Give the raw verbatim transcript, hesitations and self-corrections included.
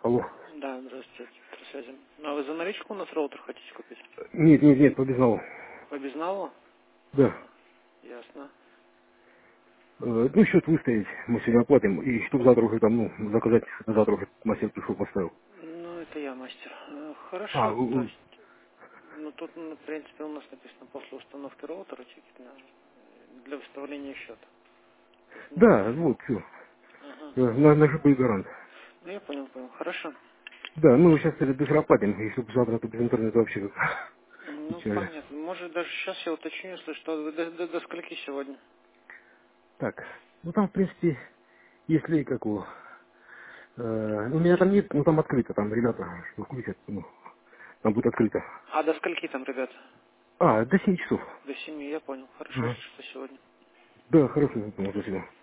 Алло. Да, здравствуйте, по связи. Ну, а вы за наличку у нас роутер хотите купить? Нет, нет, нет, по безналу. По безналу? Да. Ясно. Э, Ну, счет выставить, мы сегодня оплатим, и чтобы завтра уже там, ну, заказать, на завтра уже мастер пришел, поставил. Ну, это я мастер. Э, А, Хорошо, то у- у- есть, ну, тут, ну, в принципе, у нас написано после установки роутера чекить на, для выставления счета. То есть, ну, да, вот, все. ага. На, на ЖБ гарант. Ну, я понял, понял. Хорошо. Да, ну, сейчас это быстро оплатим, и чтобы завтра тут без интернета вообще как Ну, печально. понятно. Может, даже сейчас я уточню, если что, до, до, до скольки сегодня? Так, ну, там, в принципе, если, как его, э, ну, у меня там нет, ну, там открыто, там ребята что включат, ну, там будет открыто. А до скольки там, ребят? А, до семи часов. До семи, я понял. Хорошо, Ага. если что сегодня. Да, хорошо, я понял, спасибо.